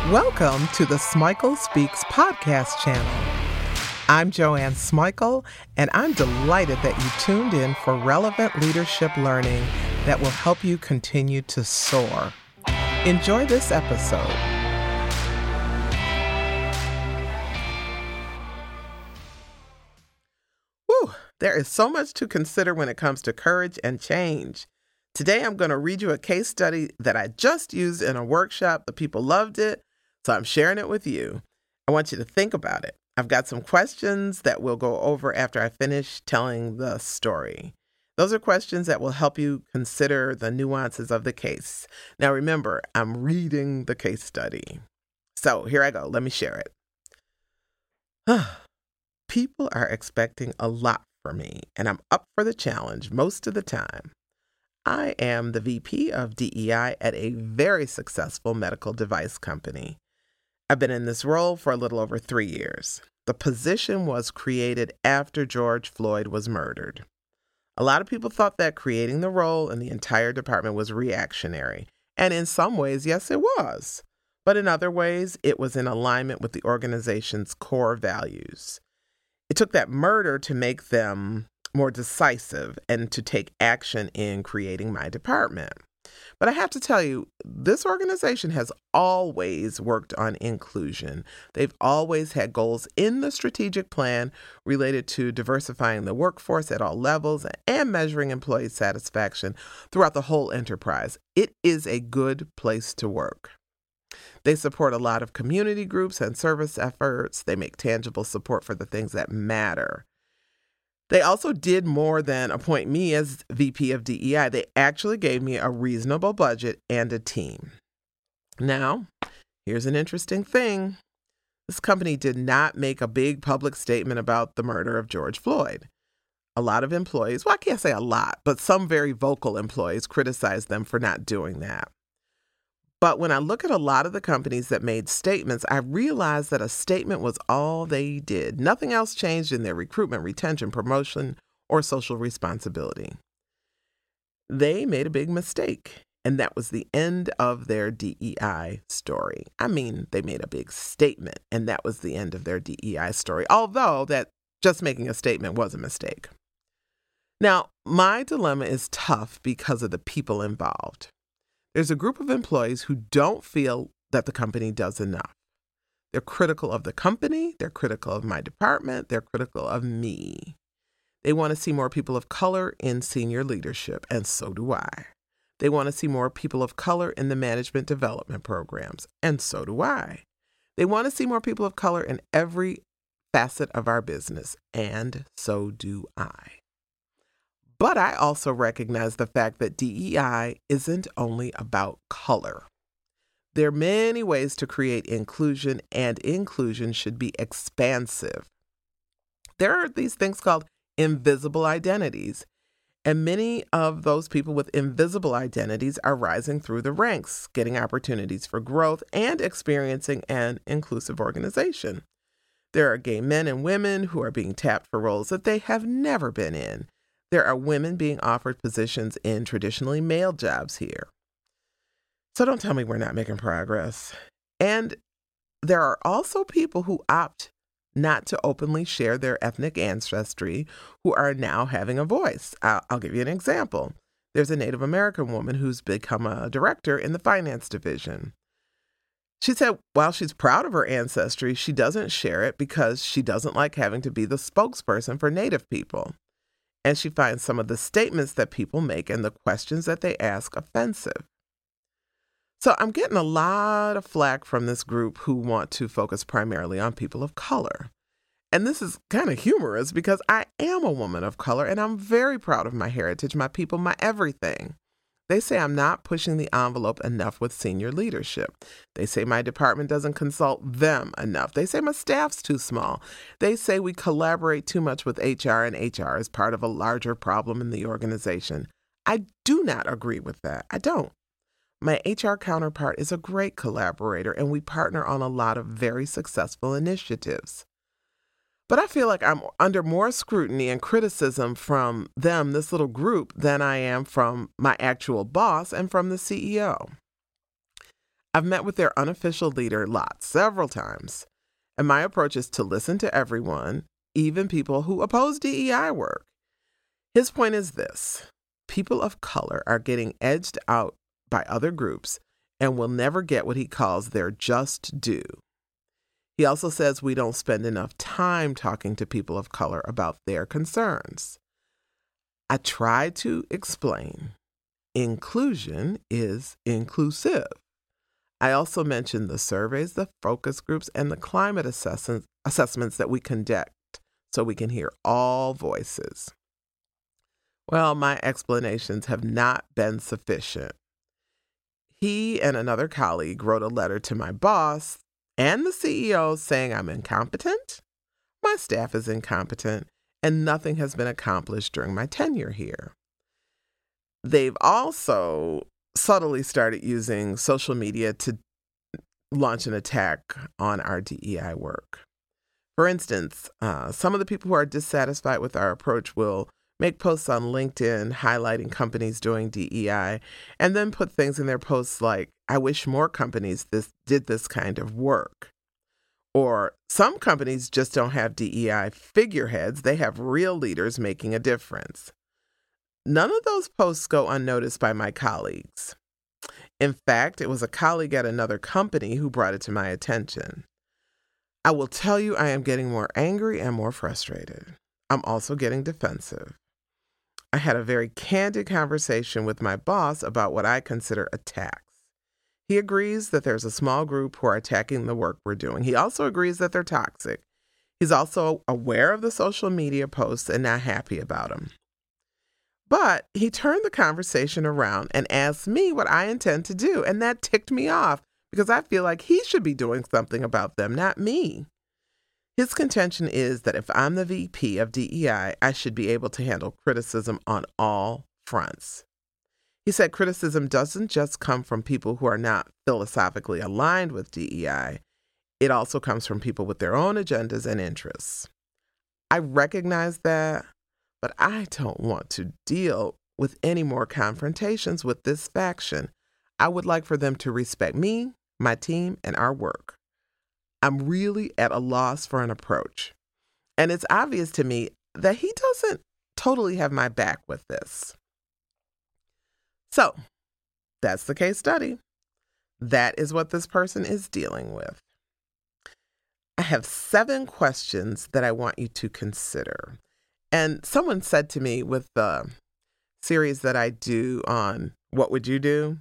Welcome to the Smikle Speaks podcast channel. I'm Joanne Smikle, and I'm delighted that you tuned in for relevant leadership learning that will help you continue to soar. Enjoy this episode. Whew, there is so much to consider when it comes to courage and change. Today, I'm going to read you a case study that I just used in a workshop. The people loved it, so I'm sharing it with you. I want you to think about it. I've got some questions that we'll go over after I finish telling the story. Those are questions that will help you consider the nuances of the case. Now, remember, I'm reading the case study. So here I go. Let me share it. People are expecting a lot from me, and I'm up for the challenge most of the time. I am the VP of DEI at a very successful medical device company. I've been in this role for a little over 3 years. The position was created after George Floyd was murdered. A lot of people thought that creating the role in the entire department was reactionary, and in some ways, yes, it was. But in other ways, it was in alignment with the organization's core values. It took that murder to make them more decisive and to take action in creating my department. But I have to tell you, this organization has always worked on inclusion. They've always had goals in the strategic plan related to diversifying the workforce at all levels and measuring employee satisfaction throughout the whole enterprise. It is a good place to work. They support a lot of community groups and service efforts. They make tangible support for the things that matter. They also did more than appoint me as VP of DEI. They actually gave me a reasonable budget and a team. Now, here's an interesting thing. This company did not make a big public statement about the murder of George Floyd. A lot of employees, well, I can't say a lot, but some very vocal employees criticized them for not doing that. But when I look at a lot of the companies that made statements, I realized that a statement was all they did. Nothing else changed in their recruitment, retention, promotion, or social responsibility. They made a big mistake, and that was the end of their DEI story. I mean, they made a big statement, and that was the end of their DEI story, although that just making a statement was a mistake. Now, my dilemma is tough because of the people involved. There's a group of employees who don't feel that the company does enough. They're critical of the company, they're critical of my department, they're critical of me. They want to see more people of color in senior leadership, and so do I. They want to see more people of color in the management development programs, and so do I. They want to see more people of color in every facet of our business, and so do I. But I also recognize the fact that DEI isn't only about color. There are many ways to create inclusion, and inclusion should be expansive. There are these things called invisible identities, and many of those people with invisible identities are rising through the ranks, getting opportunities for growth and experiencing an inclusive organization. There are gay men and women who are being tapped for roles that they have never been in. There are women being offered positions in traditionally male jobs here. So don't tell me we're not making progress. And there are also people who opt not to openly share their ethnic ancestry who are now having a voice. I'll give you an example. There's a Native American woman who's become a director in the finance division. She said while she's proud of her ancestry, she doesn't share it because she doesn't like having to be the spokesperson for Native people. And she finds some of the statements that people make and the questions that they ask offensive. So I'm getting a lot of flack from this group who want to focus primarily on people of color. And this is kind of humorous because I am a woman of color and I'm very proud of my heritage, my people, my everything. They say I'm not pushing the envelope enough with senior leadership. They say my department doesn't consult them enough. They say my staff's too small. They say we collaborate too much with HR and HR is part of a larger problem in the organization. I do not agree with that. I don't. My HR counterpart is a great collaborator and we partner on a lot of very successful initiatives. But I feel like I'm under more scrutiny and criticism from them, this little group, than I am from my actual boss and from the CEO. I've met with their unofficial leader several times, and my approach is to listen to everyone, even people who oppose DEI work. His point is this: people of color are getting edged out by other groups and will never get what he calls their just due. He also says we don't spend enough time talking to people of color about their concerns. I try to explain inclusion is inclusive. I also mentioned the surveys, the focus groups, and the climate assessments that we conduct so we can hear all voices. Well, my explanations have not been sufficient. He and another colleague wrote a letter to my boss and the CEO saying I'm incompetent, my staff is incompetent, and nothing has been accomplished during my tenure here. They've also subtly started using social media to launch an attack on our DEI work. For instance, some of the people who are dissatisfied with our approach will make posts on LinkedIn highlighting companies doing DEI, and then put things in their posts like, I wish more companies did this kind of work. Or some companies just don't have DEI figureheads, they have real leaders making a difference. None of those posts go unnoticed by my colleagues. In fact, it was a colleague at another company who brought it to my attention. I will tell you, I am getting more angry and more frustrated. I'm also getting defensive. I had a very candid conversation with my boss about what I consider attacks. He agrees that there's a small group who are attacking the work we're doing. He also agrees that they're toxic. He's also aware of the social media posts and not happy about them. But he turned the conversation around and asked me what I intend to do, and that ticked me off because I feel like he should be doing something about them, not me. His contention is that if I'm the VP of DEI, I should be able to handle criticism on all fronts. He said criticism doesn't just come from people who are not philosophically aligned with DEI. It also comes from people with their own agendas and interests. I recognize that, but I don't want to deal with any more confrontations with this faction. I would like for them to respect me, my team, and our work. I'm really at a loss for an approach. And it's obvious to me that he doesn't totally have my back with this. So, that's the case study. That is what this person is dealing with. I have 7 questions that I want you to consider. And someone said to me with the series that I do on What Would You Do?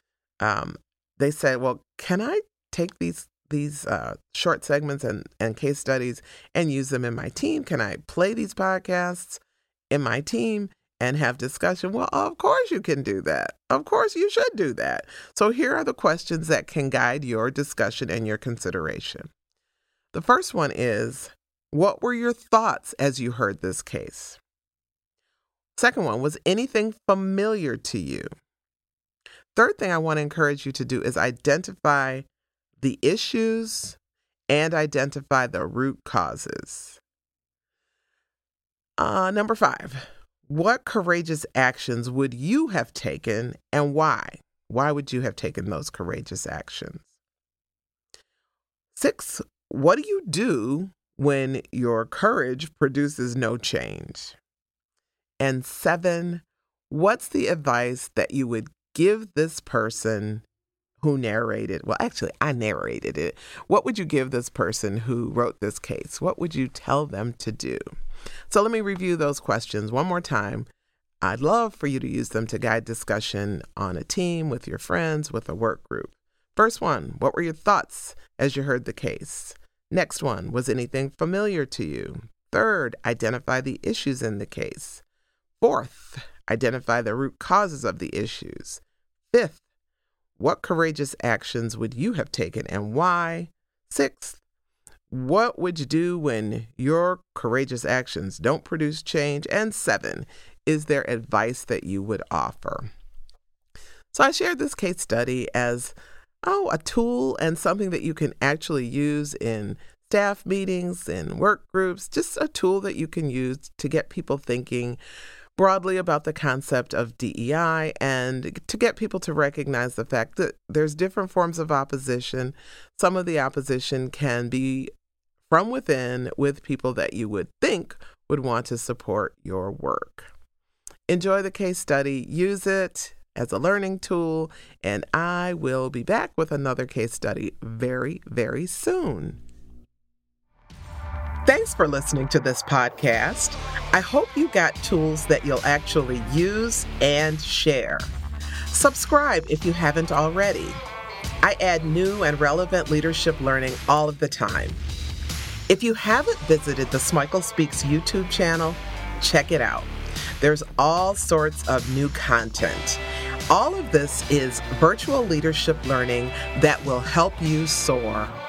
They said, well, can I take these short segments and case studies and use them in my team? Can I play these podcasts in my team and have discussion? Well, of course you can do that. Of course you should do that. So here are the questions that can guide your discussion and your consideration. The first one is, what were your thoughts as you heard this case? Second one, was anything familiar to you? Third thing I want to encourage you to do is identify the issues and identify the root causes. Number 5, what courageous actions would you have taken and why? Why would you have taken those courageous actions? 6, what do you do when your courage produces no change? And 7, what's the advice that you would give this person who narrated? Well, actually, I narrated it. What would you give this person who wrote this case? What would you tell them to do? So let me review those questions one more time. I'd love for you to use them to guide discussion on a team, with your friends, with a work group. First one, what were your thoughts as you heard the case? Next one, was anything familiar to you? Third, identify the issues in the case. Fourth, identify the root causes of the issues. Fifth, what courageous actions would you have taken and why? Sixth, what would you do when your courageous actions don't produce change? And 7, is there advice that you would offer? So I shared this case study as a tool and something that you can actually use in staff meetings, in work groups, just a tool that you can use to get people thinking broadly about the concept of DEI and to get people to recognize the fact that there's different forms of opposition. Some of the opposition can be from within with people that you would think would want to support your work. Enjoy the case study, use it as a learning tool, and I will be back with another case study very, very soon. Thanks for listening to this podcast. I hope you got tools that you'll actually use and share. Subscribe if you haven't already. I add new and relevant leadership learning all of the time. If you haven't visited the Smikle Speaks YouTube channel, check it out. There's all sorts of new content. All of this is virtual leadership learning that will help you soar.